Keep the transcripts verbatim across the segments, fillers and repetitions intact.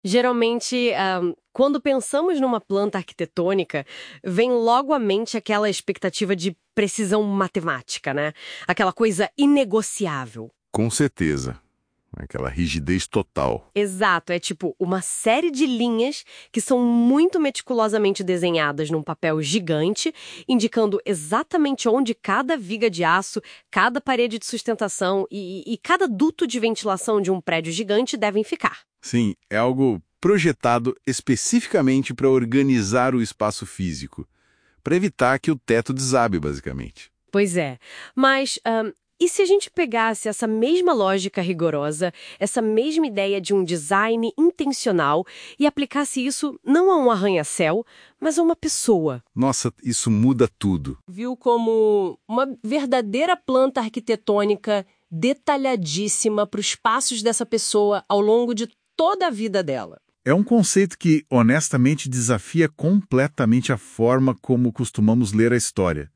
Geralmente, ahn, quando pensamos numa planta arquitetônica, vem logo à mente aquela expectativa de precisão matemática, né? Aquela coisa inegociável. Com certeza. Aquela rigidez total. Exato, é tipo uma série de linhas que são muito meticulosamente desenhadas num papel gigante, indicando exatamente onde cada viga de aço, cada parede de sustentação e, e cada duto de ventilação de um prédio gigante devem ficar. Sim, é algo projetado especificamente para organizar o espaço físico, para evitar que o teto desabe, basicamente. Pois é, mas ahn, e se a gente pegasse essa mesma lógica rigorosa, essa mesma ideia de um design intencional e aplicasse isso não a um arranha-céu, mas a uma pessoa? Nossa, isso muda tudo. Viu como uma verdadeira planta arquitetônica detalhadíssima para os passos dessa pessoa ao longo de toda a vida dela. É um conceito que, honestamente, desafia completamente a forma como costumamos ler a história.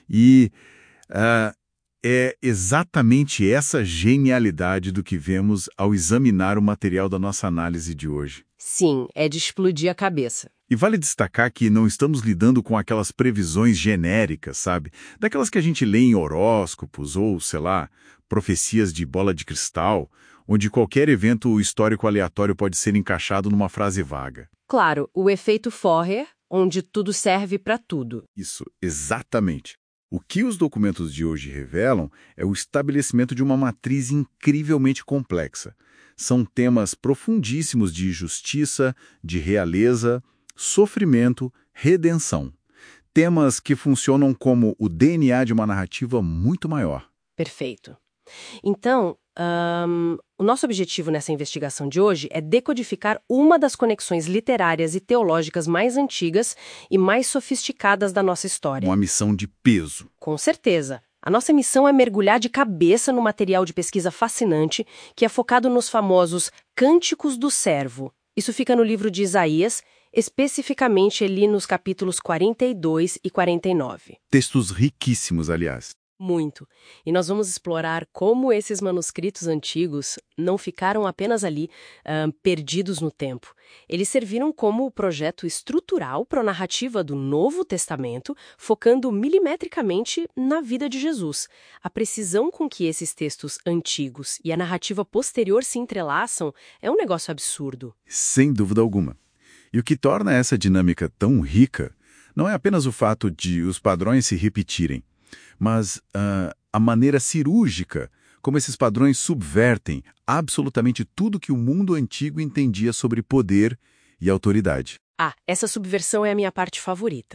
E ah, é exatamente essa genialidade do que vemos ao examinar o material da nossa análise de hoje. Sim, é de explodir a cabeça. E vale destacar que não estamos lidando com aquelas previsões genéricas, sabe? Daquelas que a gente lê em horóscopos ou, sei lá, profecias de bola de cristal, onde qualquer evento histórico aleatório pode ser encaixado numa frase vaga. Claro, o efeito Forer, onde tudo serve para tudo. Isso, exatamente. O que os documentos de hoje revelam é o estabelecimento de uma matriz incrivelmente complexa. São temas profundíssimos de justiça, de realeza, sofrimento, redenção. Temas que funcionam como o D N A de uma narrativa muito maior. Perfeito. Então, ahn, o nosso objetivo nessa investigação de hoje é decodificar uma das conexões literárias e teológicas mais antigas e mais sofisticadas da nossa história. Uma missão de peso. Com certeza. A nossa missão é mergulhar de cabeça no material de pesquisa fascinante que é focado nos famosos Cânticos do Servo. Isso fica no livro de Isaías, especificamente ali nos capítulos quarenta e dois e quarenta e nove. Textos riquíssimos, aliás. Muito. E nós vamos explorar como esses manuscritos antigos não ficaram apenas ali, ah, perdidos no tempo. Eles serviram como o projeto estrutural para a narrativa do Novo Testamento, focando milimetricamente na vida de Jesus. A precisão com que esses textos antigos e a narrativa posterior se entrelaçam é um negócio absurdo. Sem dúvida alguma. E o que torna essa dinâmica tão rica não é apenas o fato de os padrões se repetirem, mas uh, a maneira cirúrgica como esses padrões subvertem absolutamente tudo que o mundo antigo entendia sobre poder e autoridade. Ah, essa subversão é a minha parte favorita.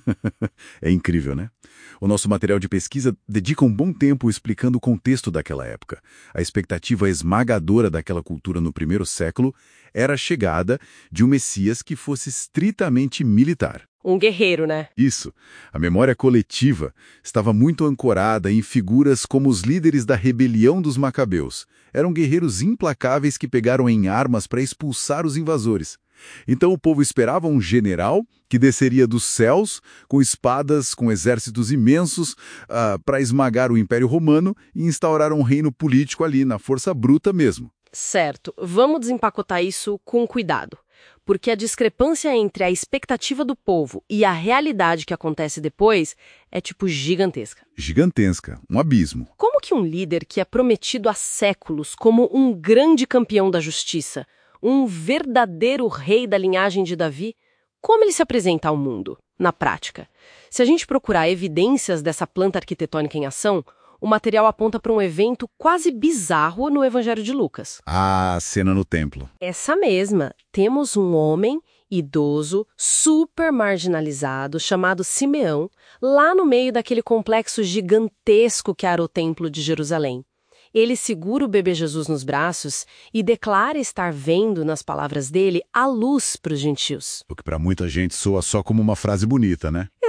É incrível, né? O nosso material de pesquisa dedica um bom tempo explicando o contexto daquela época. A expectativa esmagadora daquela cultura no primeiro século era a chegada de um Messias que fosse estritamente militar. Um guerreiro, né? Isso. A memória coletiva estava muito ancorada em figuras como os líderes da rebelião dos Macabeus. Eram guerreiros implacáveis que pegaram em armas para expulsar os invasores. Então o povo esperava um general que desceria dos céus com espadas, com exércitos imensos, uh, para esmagar o Império Romano e instaurar um reino político ali, na força bruta mesmo. Certo. Vamos desempacotar isso com cuidado. Porque a discrepância entre a expectativa do povo e a realidade que acontece depois é, tipo, gigantesca. Gigantesca. Um abismo. Como que um líder que é prometido há séculos como um grande campeão da justiça, um verdadeiro rei da linhagem de Davi, como ele se apresenta ao mundo, na prática? Se a gente procurar evidências dessa planta arquitetônica em ação, o material aponta para um evento quase bizarro no Evangelho de Lucas. Ah, a cena no templo. Essa mesma. Temos um homem idoso, super marginalizado, chamado Simeão, lá no meio daquele complexo gigantesco que era o Templo de Jerusalém. Ele segura o bebê Jesus nos braços e declara estar vendo, nas palavras dele, a luz para os gentios. O que para muita gente soa só como uma frase bonita, né?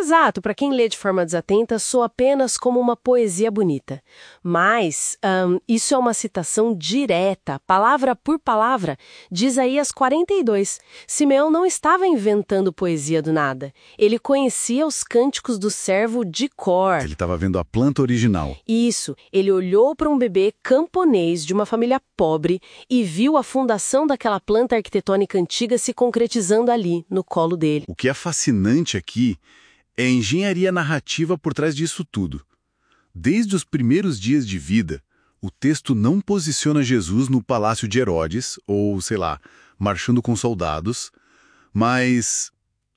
Exato, para quem lê de forma desatenta, soa apenas como uma poesia bonita. Mas ahn, isso é uma citação direta, palavra por palavra, de Isaías quarenta e dois. Simeão não estava inventando poesia do nada. Ele conhecia os cânticos do servo de cor. Ele estava vendo a planta original. Isso, ele olhou para um bebê camponês de uma família pobre e viu a fundação daquela planta arquitetônica antiga se concretizando ali, no colo dele. O que é fascinante aqui é a engenharia narrativa por trás disso tudo. Desde os primeiros dias de vida, o texto não posiciona Jesus no palácio de Herodes, ou, sei lá, marchando com soldados, mas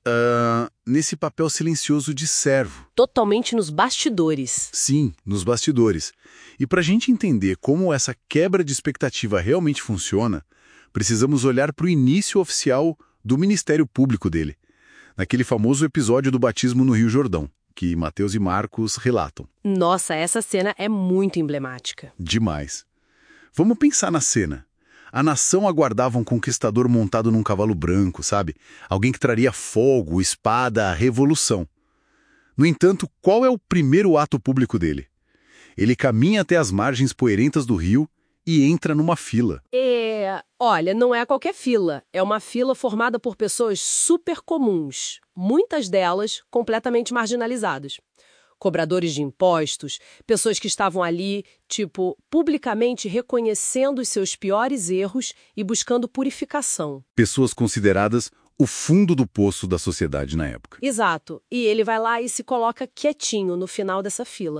uh, nesse papel silencioso de servo. Totalmente nos bastidores. Sim, nos bastidores. E para a gente entender como essa quebra de expectativa realmente funciona, precisamos olhar para o início oficial do ministério público dele, naquele famoso episódio do batismo no Rio Jordão, que Mateus e Marcos relatam. Nossa, essa cena é muito emblemática. Demais. Vamos pensar na cena. A nação aguardava um conquistador montado num cavalo branco, sabe? Alguém que traria fogo, espada, revolução. No entanto, qual é o primeiro ato público dele? Ele caminha até as margens poeirentas do rio e entra numa fila. É, olha, não é qualquer fila. É uma fila formada por pessoas super comuns, muitas delas completamente marginalizadas. Cobradores de impostos, pessoas que estavam ali, tipo, publicamente reconhecendo os seus piores erros e buscando purificação. Pessoas consideradas o fundo do poço da sociedade na época. Exato. E ele vai lá e se coloca quietinho no final dessa fila.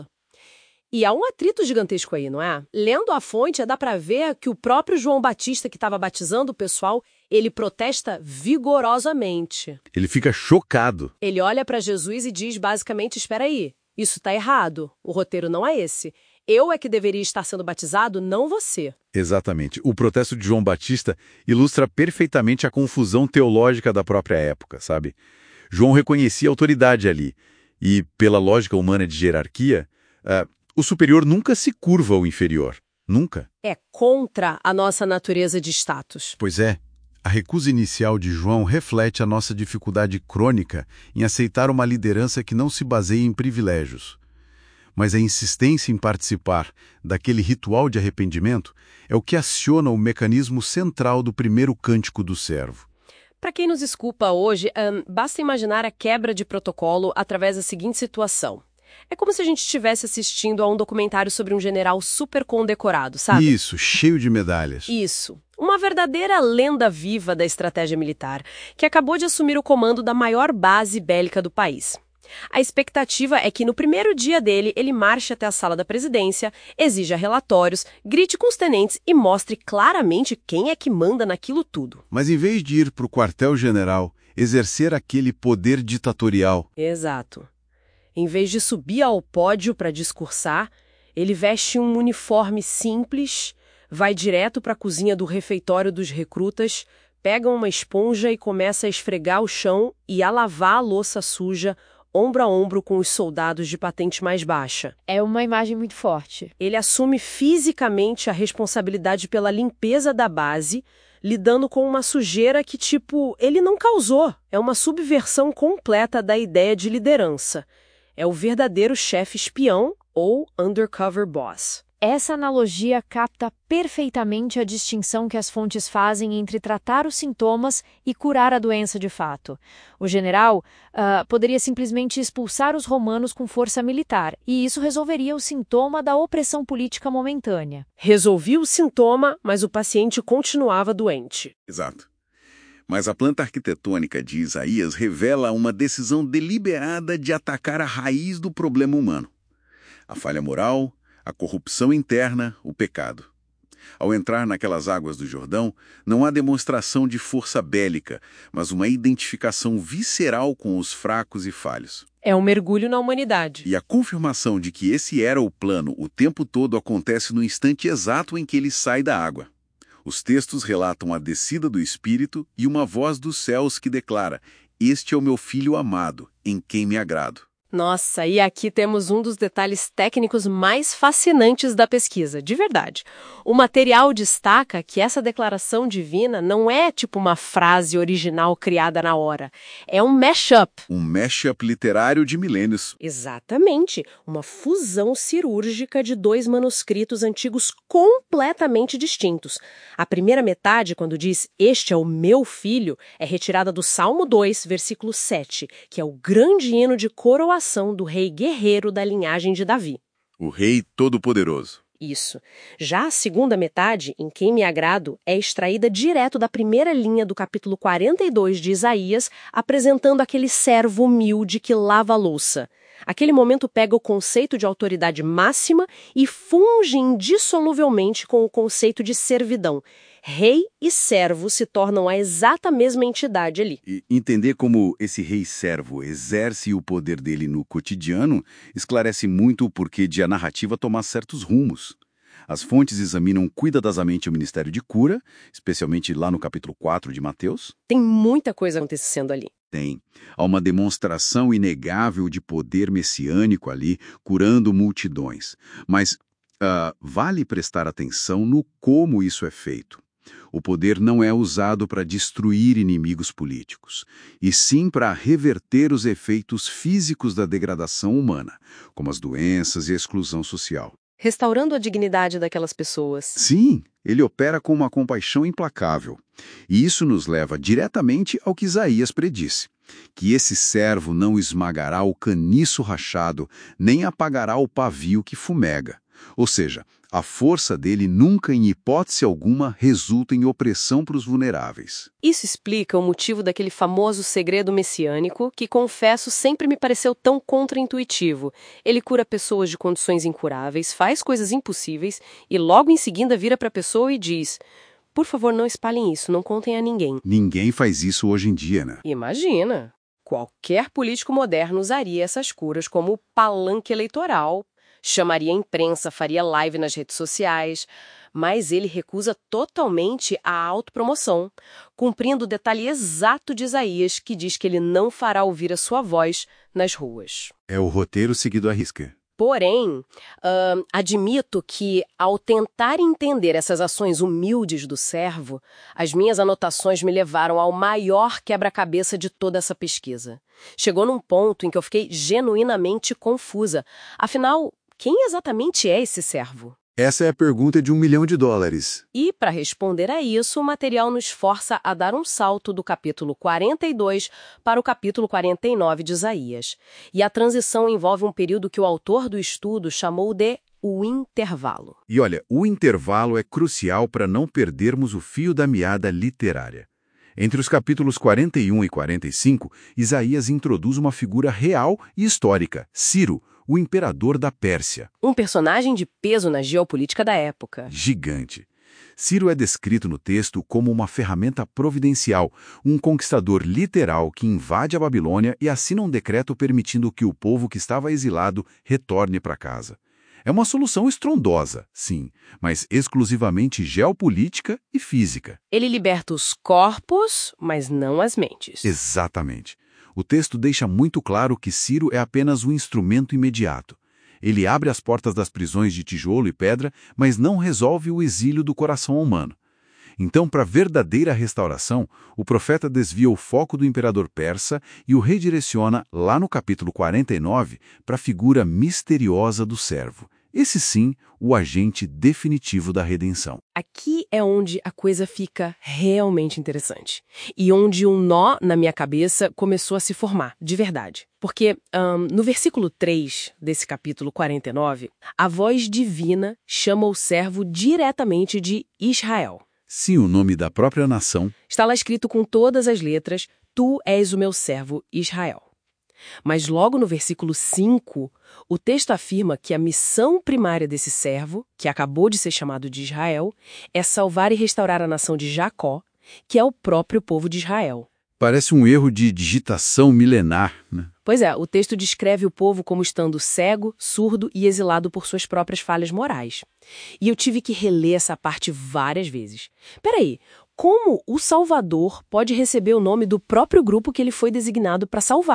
E há um atrito gigantesco aí, não é? Lendo a fonte, dá pra ver que o próprio João Batista, que estava batizando o pessoal, ele protesta vigorosamente. Ele fica chocado. Ele olha para Jesus e diz basicamente, espera aí, isso tá errado, o roteiro não é esse. Eu é que deveria estar sendo batizado, não você. Exatamente. O protesto de João Batista ilustra perfeitamente a confusão teológica da própria época, sabe? João reconhecia a autoridade ali. E, pela lógica humana de hierarquia, uh, o superior nunca se curva ao inferior. Nunca. É contra a nossa natureza de status. Pois é. A recusa inicial de João reflete a nossa dificuldade crônica em aceitar uma liderança que não se baseia em privilégios. Mas a insistência em participar daquele ritual de arrependimento é o que aciona o mecanismo central do primeiro cântico do servo. Para quem nos escuta hoje, um, basta imaginar a quebra de protocolo através da seguinte situação. É como se a gente estivesse assistindo a um documentário sobre um general super condecorado, sabe? Isso, cheio de medalhas. Isso. Uma verdadeira lenda viva da estratégia militar, que acabou de assumir o comando da maior base bélica do país. A expectativa é que no primeiro dia dele, ele marche até a sala da presidência, exija relatórios, grite com os tenentes e mostre claramente quem é que manda naquilo tudo. Mas em vez de ir para o quartel-general, exercer aquele poder ditatorial. Exato. Em vez de subir ao pódio para discursar, ele veste um uniforme simples, vai direto para a cozinha do refeitório dos recrutas, pega uma esponja e começa a esfregar o chão e a lavar a louça suja, ombro a ombro com os soldados de patente mais baixa. É uma imagem muito forte. Ele assume fisicamente a responsabilidade pela limpeza da base, lidando com uma sujeira que, tipo, ele não causou. É uma subversão completa da ideia de liderança. É o verdadeiro chefe espião ou undercover boss. Essa analogia capta perfeitamente a distinção que as fontes fazem entre tratar os sintomas e curar a doença de fato. O general uh, poderia simplesmente expulsar os romanos com força militar, e isso resolveria o sintoma da opressão política momentânea. Resolvia o sintoma, mas o paciente continuava doente. Exato. Mas a planta arquitetônica de Isaías revela uma decisão deliberada de atacar a raiz do problema humano. A falha moral, a corrupção interna, o pecado. Ao entrar naquelas águas do Jordão, não há demonstração de força bélica, mas uma identificação visceral com os fracos e falhos. É um mergulho na humanidade. E a confirmação de que esse era o plano o tempo todo acontece no instante exato em que ele sai da água. Os textos relatam a descida do Espírito e uma voz dos céus que declara: "Este é o meu Filho amado, em quem me agrado." Nossa, e aqui temos um dos detalhes técnicos mais fascinantes da pesquisa, de verdade. O material destaca que essa declaração divina não é tipo uma frase original criada na hora. É um mashup. Um mashup literário de milênios. Exatamente, uma fusão cirúrgica de dois manuscritos antigos completamente distintos. A primeira metade, quando diz "Este é o meu filho", é retirada do Salmo dois, versículo sete, que é o grande hino de coroação do rei guerreiro da linhagem de Davi. O rei todo-poderoso. Isso. Já a segunda metade, em Quem me agrado, é extraída direto da primeira linha do capítulo quarenta e dois de Isaías, apresentando aquele servo humilde que lava a louça. Aquele momento pega o conceito de autoridade máxima e funge indissoluvelmente com o conceito de servidão. Rei e servo se tornam a exata mesma entidade ali. E entender como esse rei-servo exerce o poder dele no cotidiano esclarece muito o porquê de a narrativa tomar certos rumos. As fontes examinam cuidadosamente o ministério de cura, especialmente lá no capítulo quatro de Mateus. Tem muita coisa acontecendo ali. Tem. Há uma demonstração inegável de poder messiânico ali, curando multidões. Mas uh, vale prestar atenção no como isso é feito. O poder não é usado para destruir inimigos políticos, e sim para reverter os efeitos físicos da degradação humana, como as doenças e a exclusão social. Restaurando a dignidade daquelas pessoas. Sim, ele opera com uma compaixão implacável. E isso nos leva diretamente ao que Isaías predisse, que esse servo não esmagará o caniço rachado, nem apagará o pavio que fumega. Ou seja, a força dele nunca, em hipótese alguma, resulta em opressão para os vulneráveis. Isso explica o motivo daquele famoso segredo messiânico que, confesso, sempre me pareceu tão contraintuitivo. Ele cura pessoas de condições incuráveis, faz coisas impossíveis e logo em seguida vira para a pessoa e diz: por favor, não espalhem isso, não contem a ninguém. Ninguém faz isso hoje em dia, né? Imagina! Qualquer político moderno usaria essas curas como palanque eleitoral, chamaria a imprensa, faria live nas redes sociais, mas ele recusa totalmente a autopromoção, cumprindo o detalhe exato de Isaías, que diz que ele não fará ouvir a sua voz nas ruas. É o roteiro seguido à risca. Porém, uh, admito que, ao tentar entender essas ações humildes do servo, as minhas anotações me levaram ao maior quebra-cabeça de toda essa pesquisa. Chegou num ponto em que eu fiquei genuinamente confusa. Afinal, quem exatamente é esse servo? Essa é a pergunta de um milhão de dólares. E, para responder a isso, o material nos força a dar um salto do capítulo quarenta e dois para o capítulo quarenta e nove de Isaías. E a transição envolve um período que o autor do estudo chamou de o intervalo. E olha, o intervalo é crucial para não perdermos o fio da meada literária. Entre os capítulos quarenta e um e quarenta e cinco, Isaías introduz uma figura real e histórica, Ciro, o imperador da Pérsia. Um personagem de peso na geopolítica da época. Gigante. Ciro é descrito no texto como uma ferramenta providencial, um conquistador literal que invade a Babilônia e assina um decreto permitindo que o povo que estava exilado retorne para casa. É uma solução estrondosa, sim, mas exclusivamente geopolítica e física. Ele liberta os corpos, mas não as mentes. Exatamente. O texto deixa muito claro que Ciro é apenas um instrumento imediato. Ele abre as portas das prisões de tijolo e pedra, mas não resolve o exílio do coração humano. Então, para a verdadeira restauração, o profeta desvia o foco do imperador persa e o redireciona, lá no capítulo quarenta e nove, para a figura misteriosa do servo. Esse sim, o agente definitivo da redenção. Aqui é onde a coisa fica realmente interessante. E onde um nó na minha cabeça começou a se formar, de verdade. Porque um, no versículo três desse capítulo quarenta e nove, a voz divina chama o servo diretamente de Israel. Sim, o nome da própria nação. Está lá escrito com todas as letras: Tu és o meu servo Israel. Mas logo no versículo cinco, o texto afirma que a missão primária desse servo, que acabou de ser chamado de Israel, é salvar e restaurar a nação de Jacó, que é o próprio povo de Israel. Parece um erro de digitação milenar, né? Pois é, o texto descreve o povo como estando cego, surdo e exilado por suas próprias falhas morais. E eu tive que reler essa parte várias vezes. Peraí, como o Salvador pode receber o nome do próprio grupo que ele foi designado para salvar?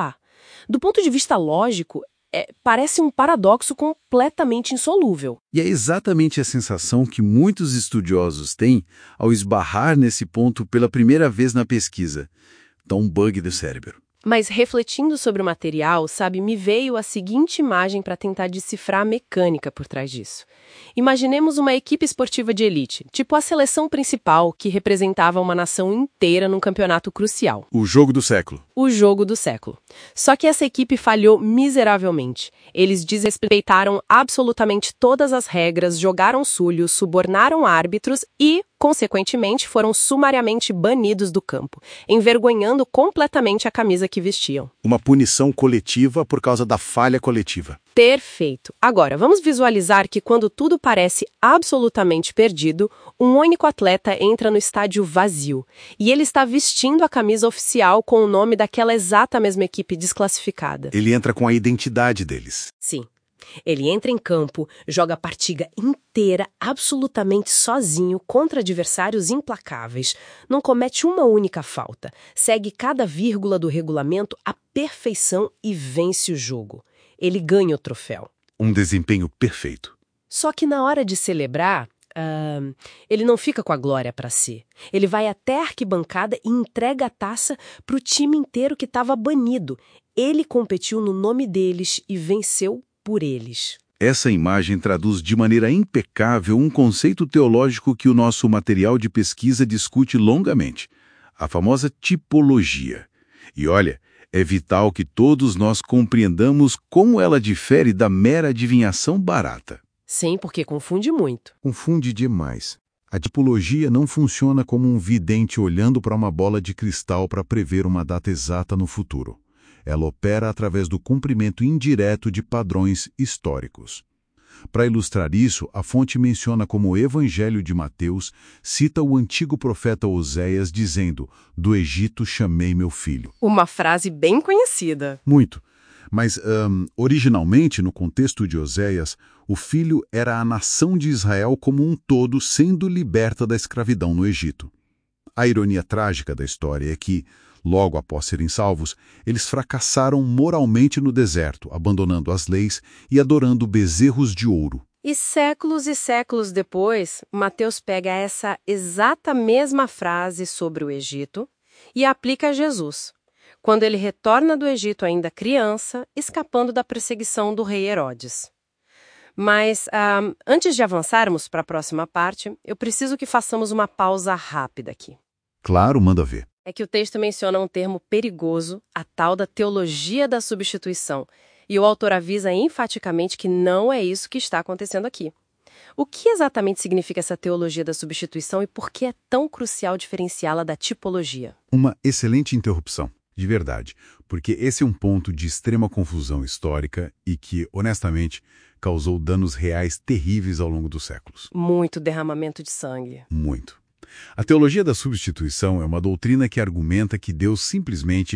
Do ponto de vista lógico, é, parece um paradoxo completamente insolúvel. E é exatamente a sensação que muitos estudiosos têm ao esbarrar nesse ponto pela primeira vez na pesquisa. Dá um bug do cérebro. Mas refletindo sobre o material, sabe, me veio a seguinte imagem para tentar decifrar a mecânica por trás disso. Imaginemos uma equipe esportiva de elite, tipo a seleção principal, que representava uma nação inteira num campeonato crucial. O jogo do século. O jogo do século. Só que essa equipe falhou miseravelmente. Eles desrespeitaram absolutamente todas as regras, jogaram sulhos, subornaram árbitros e, consequentemente, foram sumariamente banidos do campo, envergonhando completamente a camisa que vestiam. Uma punição coletiva por causa da falha coletiva. Perfeito. Agora, vamos visualizar que quando tudo parece absolutamente perdido, um único atleta entra no estádio vazio, e ele está vestindo a camisa oficial com o nome daquela exata mesma equipe desclassificada. Ele entra com a identidade deles. Sim. Ele entra em campo, joga a partida inteira absolutamente sozinho contra adversários implacáveis, não comete uma única falta, segue cada vírgula do regulamento à perfeição e vence o jogo. Ele ganha o troféu. Um desempenho perfeito. Só que na hora de celebrar, uh, ele não fica com a glória para si. Ele vai até a arquibancada e entrega a taça para o time inteiro que estava banido. Ele competiu no nome deles e venceu por eles. Essa imagem traduz de maneira impecável um conceito teológico que o nosso material de pesquisa discute longamente, a famosa tipologia. E olha, é vital que todos nós compreendamos como ela difere da mera adivinhação barata. Sim, porque confunde muito. Confunde demais. A tipologia não funciona como um vidente olhando para uma bola de cristal para prever uma data exata no futuro. Ela opera através do cumprimento indireto de padrões históricos. Para ilustrar isso, a fonte menciona como o Evangelho de Mateus cita o antigo profeta Oséias dizendo: "Do Egito chamei meu filho". Uma frase bem conhecida. Muito. Mas, um, originalmente, no contexto de Oséias, o filho era a nação de Israel como um todo sendo liberta da escravidão no Egito. A ironia trágica da história é que, logo após serem salvos, eles fracassaram moralmente no deserto, abandonando as leis e adorando bezerros de ouro. E séculos e séculos depois, Mateus pega essa exata mesma frase sobre o Egito e aplica a Jesus, quando ele retorna do Egito ainda criança, escapando da perseguição do rei Herodes. Mas, um, antes de avançarmos para a próxima parte, eu preciso que façamos uma pausa rápida aqui. Claro, manda ver. É que o texto menciona um termo perigoso, a tal da teologia da substituição, e o autor avisa enfaticamente que não é isso que está acontecendo aqui. O que exatamente significa essa teologia da substituição e por que é tão crucial diferenciá-la da tipologia? Uma excelente interrupção, de verdade, porque esse é um ponto de extrema confusão histórica e que, honestamente, causou danos reais terríveis ao longo dos séculos. Muito derramamento de sangue. Muito. A teologia da substituição é uma doutrina que argumenta que Deus simplesmente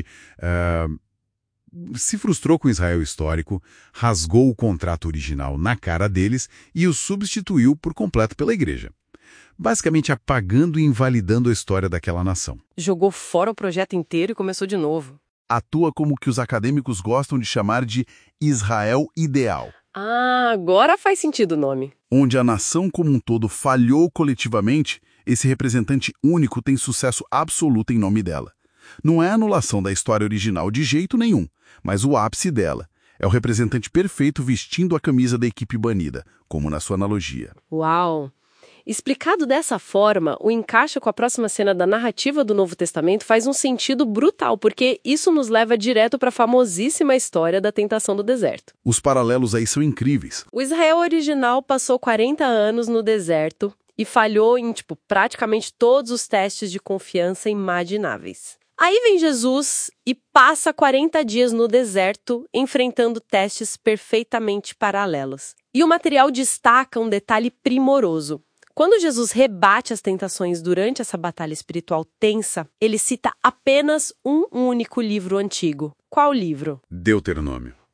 uh, se frustrou com Israel histórico, rasgou o contrato original na cara deles e o substituiu por completo pela igreja, basicamente apagando e invalidando a história daquela nação. Jogou fora o projeto inteiro e começou de novo. Atua como o que os acadêmicos gostam de chamar de Israel ideal. Ah, agora faz sentido o nome. Onde a nação como um todo falhou coletivamente, esse representante único tem sucesso absoluto em nome dela. Não é a anulação da história original de jeito nenhum, mas o ápice dela. É o representante perfeito vestindo a camisa da equipe banida, como na sua analogia. Uau! Explicado dessa forma, o encaixe com a próxima cena da narrativa do Novo Testamento faz um sentido brutal, porque isso nos leva direto para a famosíssima história da tentação do deserto. Os paralelos aí são incríveis. O Israel original passou quarenta anos no deserto e falhou em, tipo, praticamente todos os testes de confiança imagináveis. Aí vem Jesus e passa quarenta dias no deserto, enfrentando testes perfeitamente paralelos. E o material destaca um detalhe primoroso. Quando Jesus rebate as tentações durante essa batalha espiritual tensa, ele cita apenas um único livro antigo. Qual livro? Deuteronômio.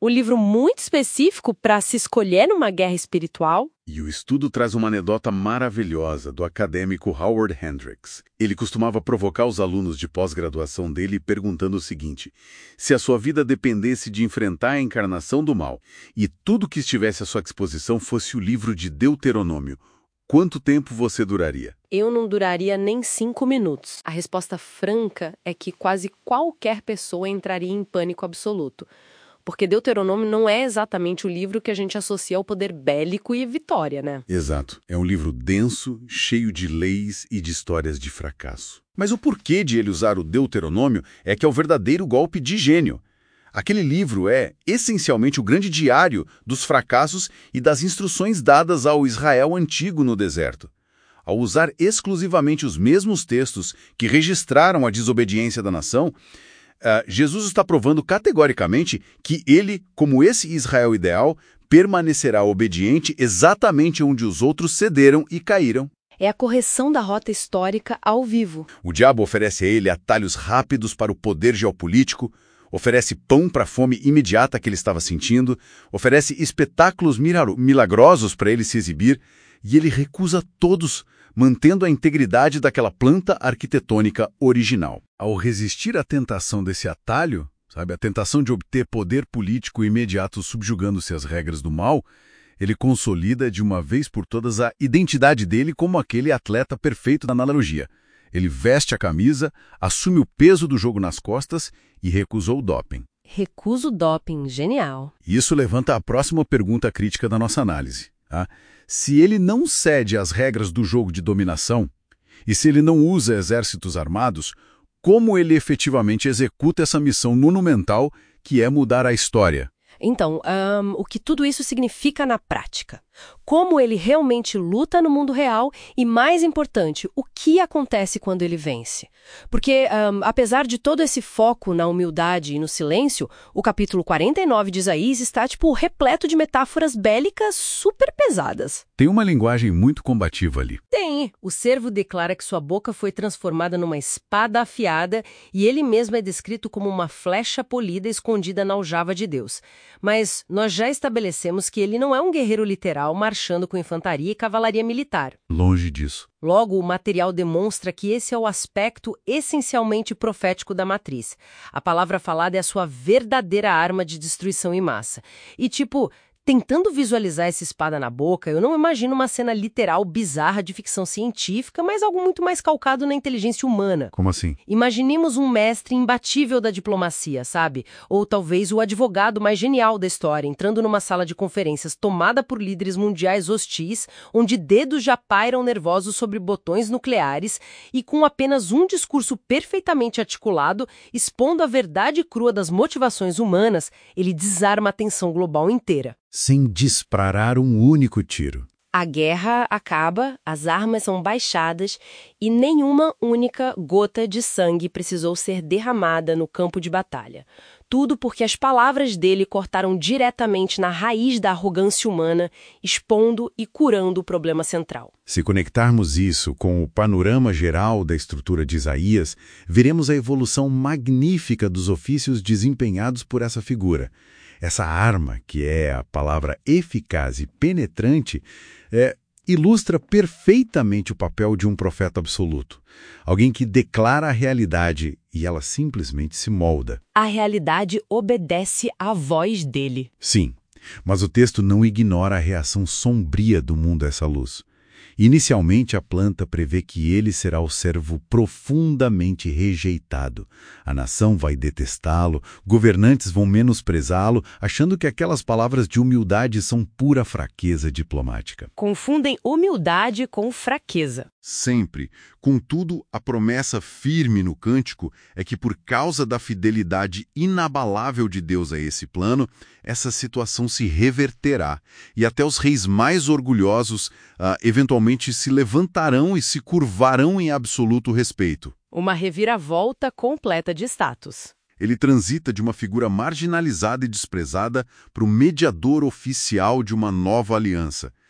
Um livro muito específico para se escolher numa guerra espiritual? E o estudo traz uma anedota maravilhosa do acadêmico Howard Hendricks. Ele costumava provocar os alunos de pós-graduação dele perguntando o seguinte: se a sua vida dependesse de enfrentar a encarnação do mal e tudo que estivesse à sua disposição fosse o livro de Deuteronômio, quanto tempo você duraria? Eu não duraria nem cinco minutos. A resposta franca é que quase qualquer pessoa entraria em pânico absoluto. Porque Deuteronômio não é exatamente o livro que a gente associa ao poder bélico e vitória, né? Exato. É um livro denso, cheio de leis e de histórias de fracasso. Mas o porquê de ele usar o Deuteronômio é que é o verdadeiro golpe de gênio. Aquele livro é, essencialmente, o grande diário dos fracassos e das instruções dadas ao Israel antigo no deserto. Ao usar exclusivamente os mesmos textos que registraram a desobediência da nação, Uh, Jesus está provando categoricamente que ele, como esse Israel ideal, permanecerá obediente exatamente onde os outros cederam e caíram. É a correção da rota histórica ao vivo. O diabo oferece a ele atalhos rápidos para o poder geopolítico, oferece pão para a fome imediata que ele estava sentindo, oferece espetáculos milagrosos para ele se exibir, e ele recusa todos, mantendo a integridade daquela planta arquitetônica original. Ao resistir à tentação desse atalho, sabe, a tentação de obter poder político imediato subjugando-se às regras do mal, ele consolida de uma vez por todas a identidade dele como aquele atleta perfeito da analogia. Ele veste a camisa, assume o peso do jogo nas costas e recusou o doping. Recusa o doping, genial. Isso levanta a próxima pergunta crítica da nossa análise. Tá? Se ele não cede às regras do jogo de dominação, e se ele não usa exércitos armados, como ele efetivamente executa essa missão monumental que é mudar a história? Então, um, o que tudo isso significa na prática? Como ele realmente luta no mundo real e, mais importante, o que acontece quando ele vence? Porque, um, apesar de todo esse foco na humildade e no silêncio, o capítulo quarenta e nove de Isaías está, tipo, repleto de metáforas bélicas super pesadas. Tem uma linguagem muito combativa ali. Tem. O servo declara que sua boca foi transformada numa espada afiada e ele mesmo é descrito como uma flecha polida escondida na aljava de Deus. Mas nós já estabelecemos que ele não é um guerreiro literal marchando com infantaria e cavalaria militar. Longe disso. Logo, o material demonstra que esse é o aspecto essencialmente profético da matriz. A palavra falada é a sua verdadeira arma de destruição em massa. E tipo, tentando visualizar essa espada na boca, eu não imagino uma cena literal bizarra de ficção científica, mas algo muito mais calcado na inteligência humana. Como assim? Imaginemos um mestre imbatível da diplomacia, sabe? Ou talvez o advogado mais genial da história, entrando numa sala de conferências tomada por líderes mundiais hostis, onde dedos já pairam nervosos sobre botões nucleares e com apenas um discurso perfeitamente articulado, expondo a verdade crua das motivações humanas, ele desarma a tensão global inteira. Sem disparar um único tiro. A guerra acaba, as armas são baixadas e nenhuma única gota de sangue precisou ser derramada no campo de batalha. Tudo porque as palavras dele cortaram diretamente na raiz da arrogância humana, expondo e curando o problema central. Se conectarmos isso com o panorama geral da estrutura de Isaías, veremos a evolução magnífica dos ofícios desempenhados por essa figura. Essa arma, que é a palavra eficaz e penetrante, é, ilustra perfeitamente o papel de um profeta absoluto. Alguém que declara a realidade e ela simplesmente se molda. A realidade obedece à voz dele. Sim, mas o texto não ignora a reação sombria do mundo a essa luz. Inicialmente, a planta prevê que ele será o servo profundamente rejeitado. A nação vai detestá-lo, governantes vão menosprezá-lo, achando que aquelas palavras de humildade são pura fraqueza diplomática. Confundem humildade com fraqueza. Sempre. Contudo, a promessa firme no cântico é que, por causa da fidelidade inabalável de Deus a esse plano, essa situação se reverterá, e até os reis mais orgulhosos uh, eventualmente se levantarão e se curvarão em absoluto respeito. Uma reviravolta completa de status. Ele transita de uma figura marginalizada e desprezada para o mediador oficial de uma nova aliança.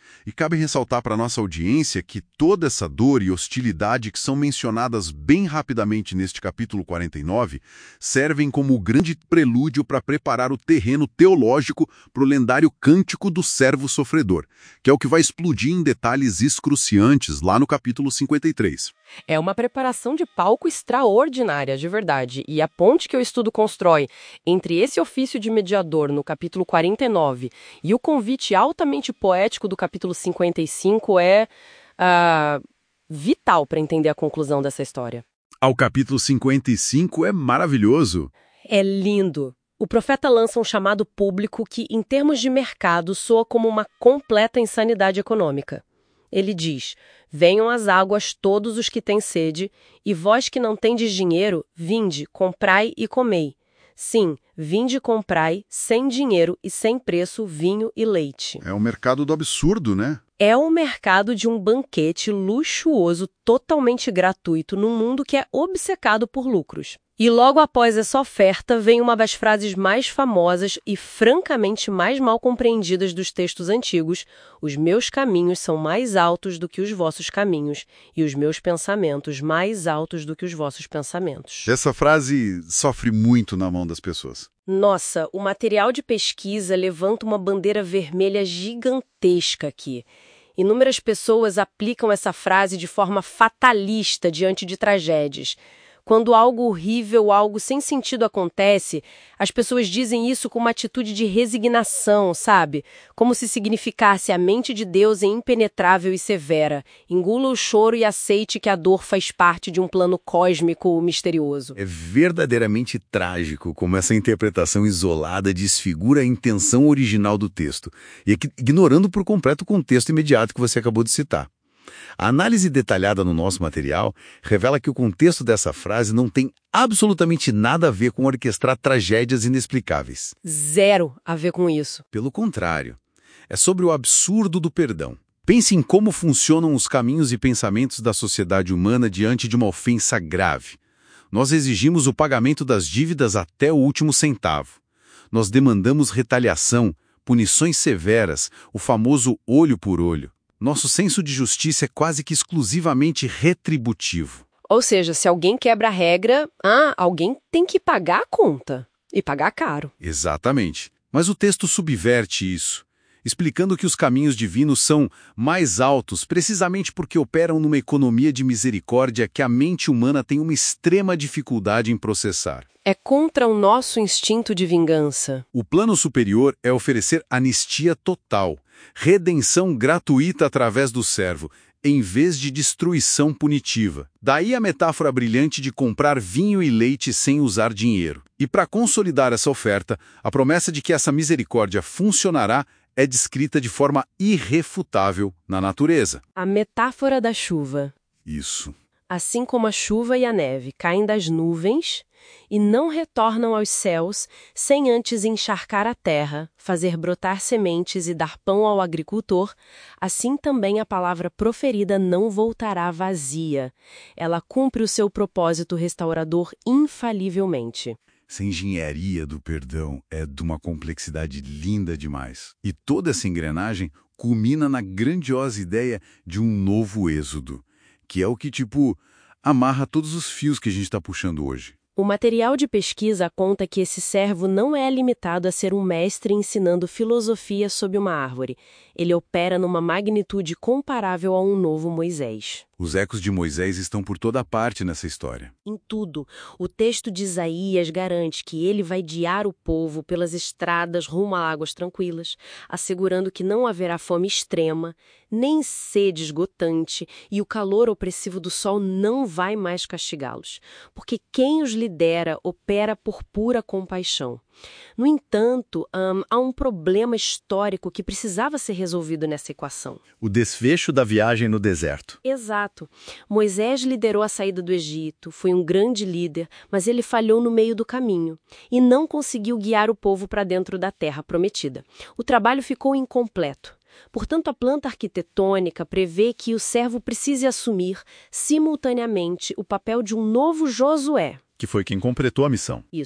E cabe ressaltar para nossa audiência que toda essa dor e hostilidade que são mencionadas bem rapidamente neste capítulo quarenta e nove servem como o grande prelúdio para preparar o terreno teológico para o lendário cântico do servo sofredor, que é o que vai explodir em detalhes excruciantes lá no capítulo cinquenta e três. É uma preparação de palco extraordinária, de verdade, e a ponte que o estudo constrói entre esse ofício de mediador no capítulo quarenta e nove e o convite altamente poético do capítulo cinquenta e cinco é uh, vital para entender a conclusão dessa história. Ao capítulo cinquenta e cinco é maravilhoso. É lindo. O profeta lança um chamado público que, em termos de mercado, soa como uma completa insanidade econômica. Ele diz: venham às águas todos os que têm sede, e vós que não tendes dinheiro, vinde, comprai e comei. Sim, vinde e comprai, sem dinheiro e sem preço, vinho e leite. É o mercado do absurdo, né? É o mercado de um banquete luxuoso, totalmente gratuito, num mundo que é obcecado por lucros. E logo após essa oferta vem uma das frases mais famosas e francamente mais mal compreendidas dos textos antigos: os meus caminhos são mais altos do que os vossos caminhos, e os meus pensamentos mais altos do que os vossos pensamentos. Essa frase sofre muito na mão das pessoas. Nossa, o material de pesquisa levanta uma bandeira vermelha gigantesca aqui. Inúmeras pessoas aplicam essa frase de forma fatalista diante de tragédias. Quando algo horrível, algo sem sentido acontece, as pessoas dizem isso com uma atitude de resignação, sabe? Como se significasse: a mente de Deus é impenetrável e severa. Engula o choro e aceite que a dor faz parte de um plano cósmico misterioso. É verdadeiramente trágico como essa interpretação isolada desfigura a intenção original do texto, e ignorando por completo o contexto imediato que você acabou de citar. A análise detalhada no nosso material revela que o contexto dessa frase não tem absolutamente nada a ver com orquestrar tragédias inexplicáveis. Zero a ver com isso. Pelo contrário, é sobre o absurdo do perdão. Pense em como funcionam os caminhos e pensamentos da sociedade humana diante de uma ofensa grave. Nós exigimos o pagamento das dívidas até o último centavo. Nós demandamos retaliação, punições severas, o famoso olho por olho. Nosso senso de justiça é quase que exclusivamente retributivo. Ou seja, se alguém quebra a regra, ah, alguém tem que pagar a conta. E pagar caro. Exatamente. Mas o texto subverte isso, explicando que os caminhos divinos são mais altos precisamente porque operam numa economia de misericórdia que a mente humana tem uma extrema dificuldade em processar. É contra o nosso instinto de vingança. O plano superior é oferecer anistia total, redenção gratuita através do servo, em vez de destruição punitiva. Daí a metáfora brilhante de comprar vinho e leite sem usar dinheiro. E para consolidar essa oferta, a promessa de que essa misericórdia funcionará é descrita de forma irrefutável na natureza. A metáfora da chuva. Isso. Assim como a chuva e a neve caem das nuvens e não retornam aos céus sem antes encharcar a terra, fazer brotar sementes e dar pão ao agricultor, assim também a palavra proferida não voltará vazia. Ela cumpre o seu propósito restaurador infalivelmente. Essa engenharia do perdão é de uma complexidade linda demais. E toda essa engrenagem culmina na grandiosa ideia de um novo êxodo, que é o que, tipo, amarra todos os fios que a gente está puxando hoje. O material de pesquisa conta que esse servo não é limitado a ser um mestre ensinando filosofia sob uma árvore. Ele opera numa magnitude comparável a um novo Moisés. Os ecos de Moisés estão por toda parte nessa história. Em tudo. O texto de Isaías garante que ele vai guiar o povo pelas estradas rumo a águas tranquilas, assegurando que não haverá fome extrema, nem sede esgotante, e o calor opressivo do sol não vai mais castigá-los, porque quem os lidera opera por pura compaixão. No entanto, um, há um problema histórico que precisava ser resolvido nessa equação. O desfecho da viagem no deserto. Exato. Moisés liderou a saída do Egito, foi um grande líder, mas ele falhou no meio do caminho e não conseguiu guiar o povo para dentro da terra prometida. O trabalho ficou incompleto. Portanto, a planta arquitetônica prevê que o servo precise assumir, simultaneamente, o papel de um novo Josué. Que foi quem completou a missão. Isso.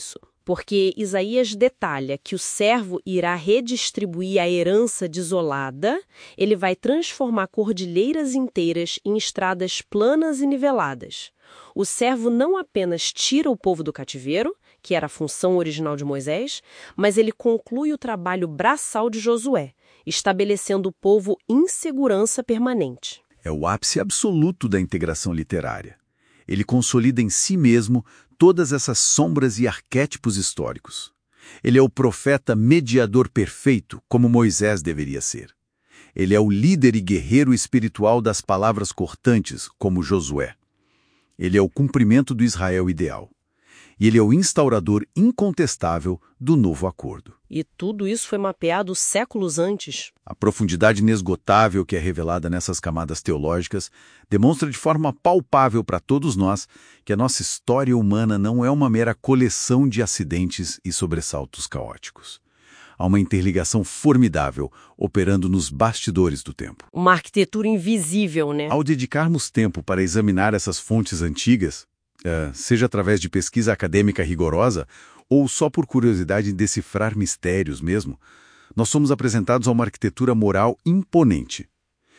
porque Isaías detalha que o servo irá redistribuir a herança desolada, ele vai transformar cordilheiras inteiras em estradas planas e niveladas. O servo não apenas tira o povo do cativeiro, que era a função original de Moisés, mas ele conclui o trabalho braçal de Josué, estabelecendo o povo em segurança permanente. É o ápice absoluto da integração literária. Ele consolida em si mesmo todas essas sombras e arquétipos históricos. Ele é o profeta mediador perfeito, como Moisés deveria ser. Ele é o líder e guerreiro espiritual das palavras cortantes, como Josué. Ele é o cumprimento do Israel ideal. E ele é o instaurador incontestável do novo acordo. E tudo isso foi mapeado séculos antes. A profundidade inesgotável que é revelada nessas camadas teológicas demonstra de forma palpável para todos nós que a nossa história humana não é uma mera coleção de acidentes e sobressaltos caóticos. Há uma interligação formidável operando nos bastidores do tempo. Uma arquitetura invisível, né? Ao dedicarmos tempo para examinar essas fontes antigas, Uh, seja através de pesquisa acadêmica rigorosa ou só por curiosidade em decifrar mistérios mesmo, nós somos apresentados a uma arquitetura moral imponente.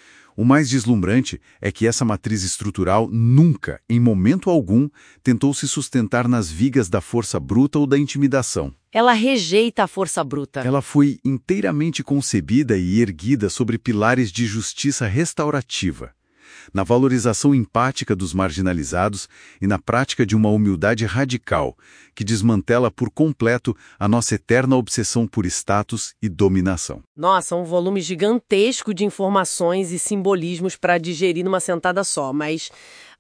O mais deslumbrante é que essa matriz estrutural nunca, em momento algum, tentou se sustentar nas vigas da força bruta ou da intimidação. Ela rejeita a força bruta. Ela foi inteiramente concebida e erguida sobre pilares de justiça restaurativa, na valorização empática dos marginalizados e na prática de uma humildade radical que desmantela por completo a nossa eterna obsessão por status e dominação. Nossa, um volume gigantesco de informações e simbolismos para digerir numa sentada só, mas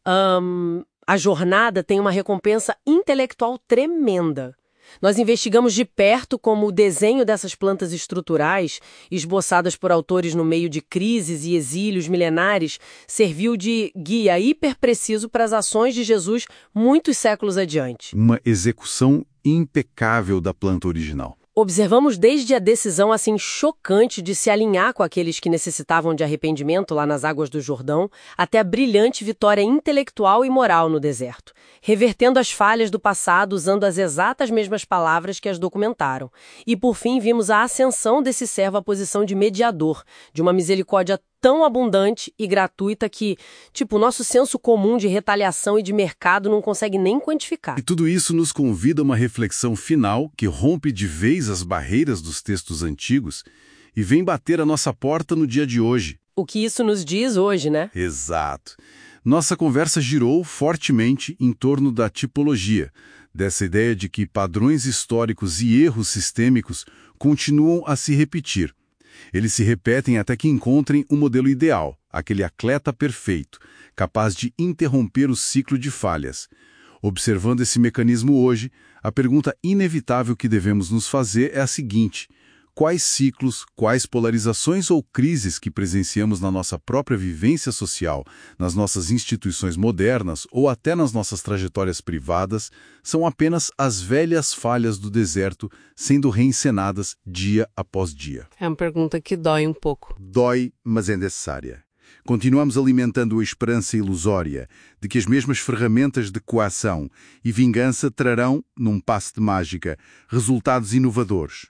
hum, a jornada tem uma recompensa intelectual tremenda. Nós investigamos de perto como o desenho dessas plantas estruturais, esboçadas por autores no meio de crises e exílios milenares, serviu de guia hiperpreciso para as ações de Jesus muitos séculos adiante. Uma execução impecável da planta original. Observamos desde a decisão assim chocante de se alinhar com aqueles que necessitavam de arrependimento lá nas águas do Jordão, até a brilhante vitória intelectual e moral no deserto, revertendo as falhas do passado usando as exatas mesmas palavras que as documentaram. E por fim vimos a ascensão desse servo à posição de mediador, de uma misericórdia tão abundante e gratuita que, tipo, o nosso senso comum de retaliação e de mercado não consegue nem quantificar. E tudo isso nos convida a uma reflexão final que rompe de vez as barreiras dos textos antigos e vem bater a nossa porta no dia de hoje. O que isso nos diz hoje, né? Exato. Nossa conversa girou fortemente em torno da tipologia, dessa ideia de que padrões históricos e erros sistêmicos continuam a se repetir. Eles se repetem até que encontrem um modelo ideal, aquele atleta perfeito, capaz de interromper o ciclo de falhas. Observando esse mecanismo hoje, a pergunta inevitável que devemos nos fazer é a seguinte: quais ciclos, quais polarizações ou crises que presenciamos na nossa própria vivência social, nas nossas instituições modernas ou até nas nossas trajetórias privadas, são apenas as velhas falhas do deserto sendo reencenadas dia após dia? É uma pergunta que dói um pouco. Dói, mas é necessária. Continuamos alimentando a esperança ilusória de que as mesmas ferramentas de coação e vingança trarão, num passe de mágica, resultados inovadores.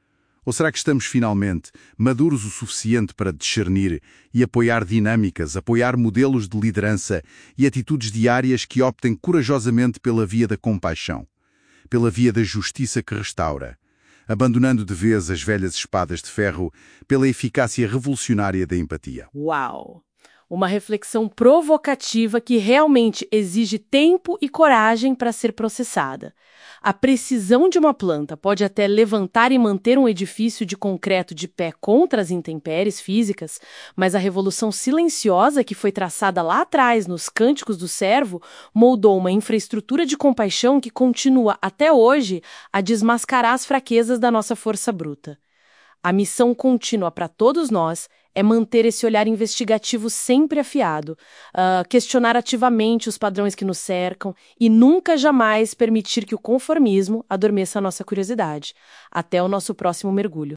Ou será que estamos finalmente maduros o suficiente para discernir e apoiar dinâmicas, apoiar modelos de liderança e atitudes diárias que optem corajosamente pela via da compaixão, pela via da justiça que restaura, abandonando de vez as velhas espadas de ferro pela eficácia revolucionária da empatia? Uau! Uma reflexão provocativa que realmente exige tempo e coragem para ser processada. A precisão de uma planta pode até levantar e manter um edifício de concreto de pé contra as intempéries físicas, mas a revolução silenciosa que foi traçada lá atrás nos Cânticos do Servo moldou uma infraestrutura de compaixão que continua até hoje a desmascarar as fraquezas da nossa força bruta. A missão contínua para todos nós é manter esse olhar investigativo sempre afiado, uh, questionar ativamente os padrões que nos cercam e nunca jamais permitir que o conformismo adormeça a nossa curiosidade. Até o nosso próximo mergulho.